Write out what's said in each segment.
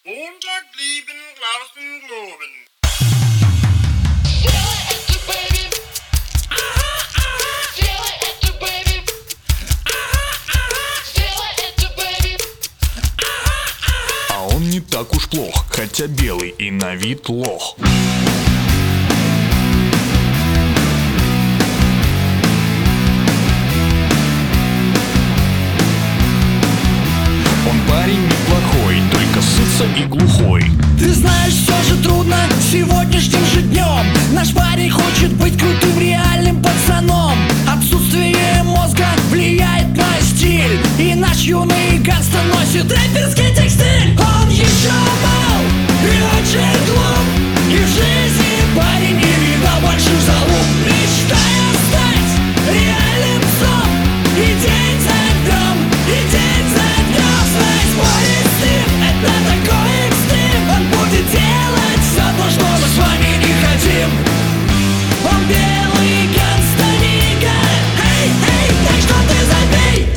Montag lieben, draußen globen. А он не так уж плох, хотя белый и на вид лох. Он парень неплохой, только сытся и глухой. Ты знаешь, все же трудно сегодняшним же днем. Наш парень хочет быть крутым реальным пацаном. Отсутствие мозга влияет на стиль, и наш юный гангста носит рэперский текстиль. Он еще мал и очень глуп, и в жизни парень не видал больших залуп. Мечтая стать реальным псом, и день за днем, и день за днем знать спорить с ним. Это такой экстрим. Он будет делать все то, что мы с вами не хотим. Он белый гангста нига. Эй, эй, так что ты забей.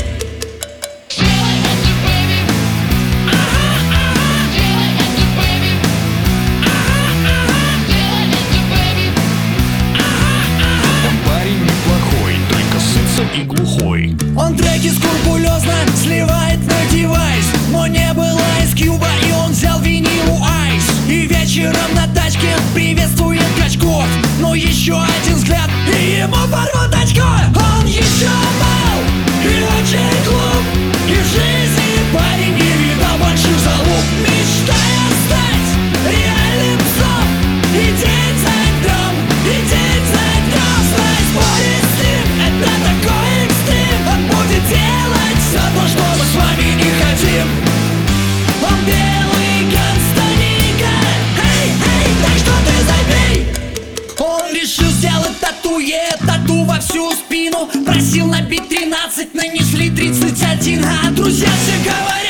Он парень неплохой, только сытся и глухой. Он треки скрупулезно сливает на девайс, но не было Ice Cube, и он взял винилу Айс. И вечером на тачке приветствует качков, но еще один взгляд, и ему порвут очко. Он еще мал и очень глуп, и в жизни парень не видал больших залуп. Мечтая стать реальным псом, и день за днем, и день за днем знать спорить с ним. Это такой экстрим. Он будет делать все то, что мы с вами не хотим. Он белый гангста нига. Эй, эй, так что ты забей. Он решил сделать тату во всю спину. Просил набить 13, нанесли 31. А друзья все говорят: